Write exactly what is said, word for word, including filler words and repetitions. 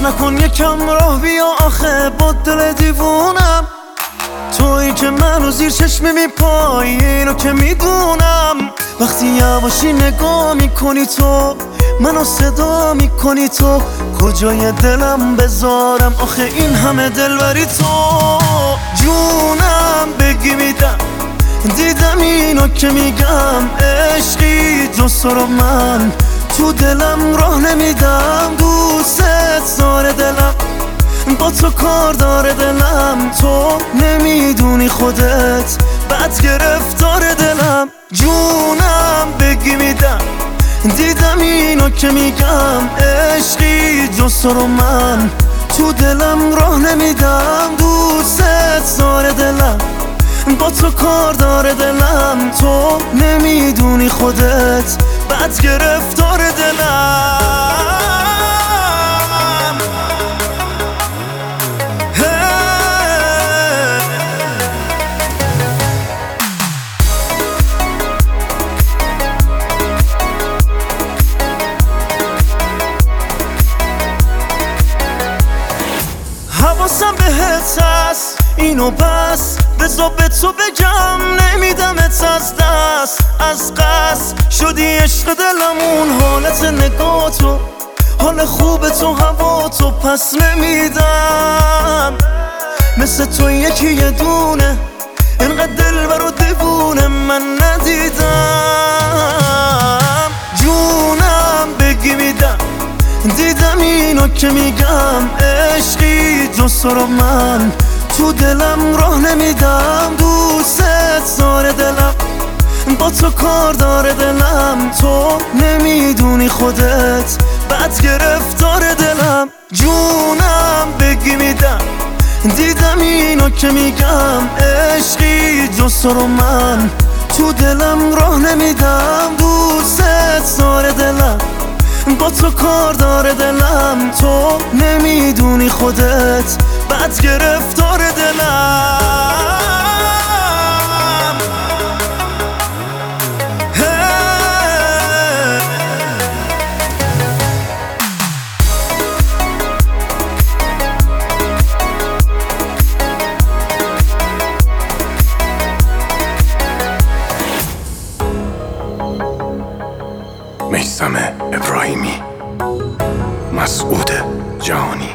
نکن یکم راه بیا آخه با دل دیوونم. تویی که منو زیر چشمی میپایی اینو که میدونم. وقتی یواشی نگاه میکنی تو منو صدا میکنی تو، کجای دلم بذارم آخه این همه دلبری تو. جونم بگی میدم، دیدم اینو که میگم عشقی جز تو رو من تو دلم راه نمیدم. دوست داره دلم با تو کار داره دلم، تو نمیدونی خودت بد گرفتار دلم. جونم بگی میدم، دیدم اینو که میگم عشقی جز تو رو من تو دلم راه نمیدم. دوست داره دلم با تو کار داره دلم، تو نمیدونی خودت بد گرفتار دلم. حواسم بهت هست اینو بس بذار به تو بگم نمیدمت از دست. از قصد شدی عشق دلمون، حالت نگاه تو حال خوب تو هوا تو پس نمیدم. مثل تو یکی یه دونه اینقدر دلبر و دیوونه من ندیدم. جونم بگی میدم، دیدم اینو که میگم عشقی جز تو رو من تو دلم راه نمیدم. دوست داره دلم با تو کار داره دلم، تو نمیدونی خودت بد گرفتار دلم. جونم بگی میدم، دیدم اینو که میگم عشقی جز تو رو من تو دلم راه نمیدم. دوست داره دلم با تو کار داره دلم، تو نمیدونی خودت بد گرفتار دلم. میثم ابراهیمی، مسعود جهانی.